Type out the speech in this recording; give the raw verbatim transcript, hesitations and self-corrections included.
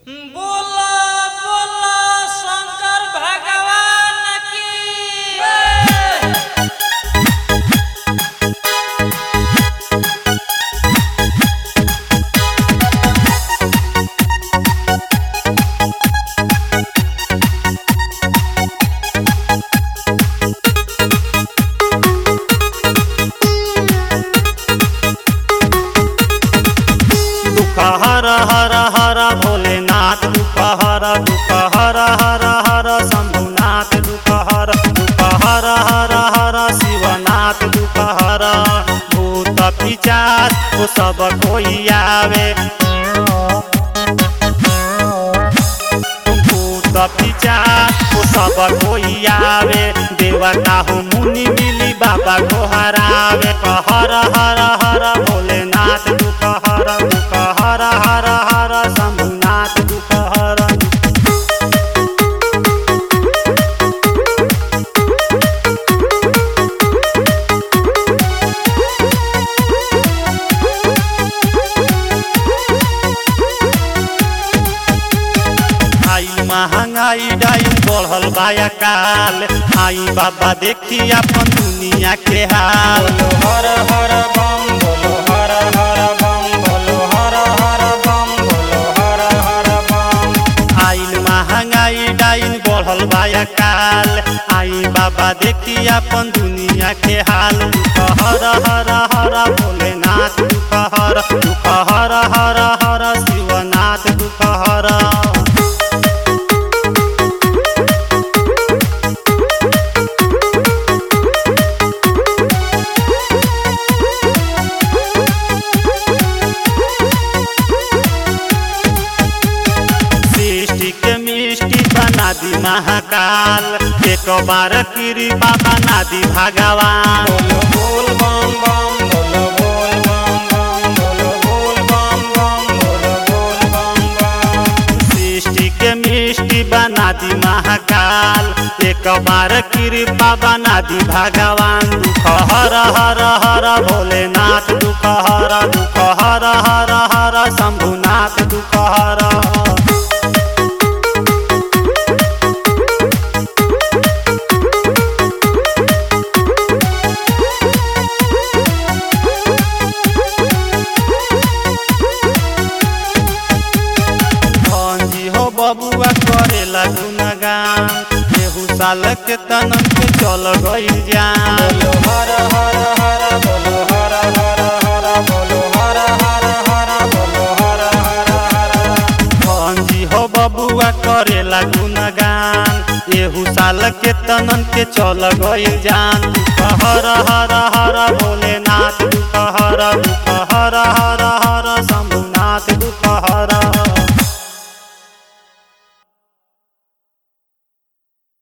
बोला बोला शंकर भगवान की हर हर हर भोलेनाथ दुख हर दुख हर हर हर शंभुनाथ दुख हर दुख हर हर हर शिवनाथ दुख हर भूत पिशाच वो सब कोई आवे भूत पिशाच वो सब कोई आवे देवता हो मुनि मिली बाबा को हरावे हर हर हर भोलेनाथ दुख हर दुख हर हर हर शंभुनाथ दुख हर आई महंगाई डाइन बढ़ल बाया काल आई बाबा देखी अपन दुनिया के हाल हर हर बम बोलो हर हर बम बोलो हर हर बम बोलो हर हर बम आइल महंगाई डाइन बढ़ल बाया काल आई बाबा देखी अपन दुनिया के हाल दुख हर हर हर भोलेनाथ दुख हर दुख हर हर हर शिवनाथ दुख हर नादी महाकाल एक बार कृपा बना दी भगवान बोल बम बम बोलो बोल बम बम बोलो बोल बम बम बोलो बोल बम बम सृष्टि के मिष्टि बना दी महाकाल एक बार कृपा बना दी भगवान दुख हर हर हर भोलेनाथ दुख हर दुख हर हर हर शंभुनाथ दुख हर बबुआ करेला गुनगान केहू साल के तनन के चल गई जान बोलो हर हर हर बोलो हर हर हर बोलो हर हर हर बोलो हर हर हर भंजी हो बबुआ करेला गुनगान एहू साल के तनन के चल गई जान हर हर हर भोलेनाथ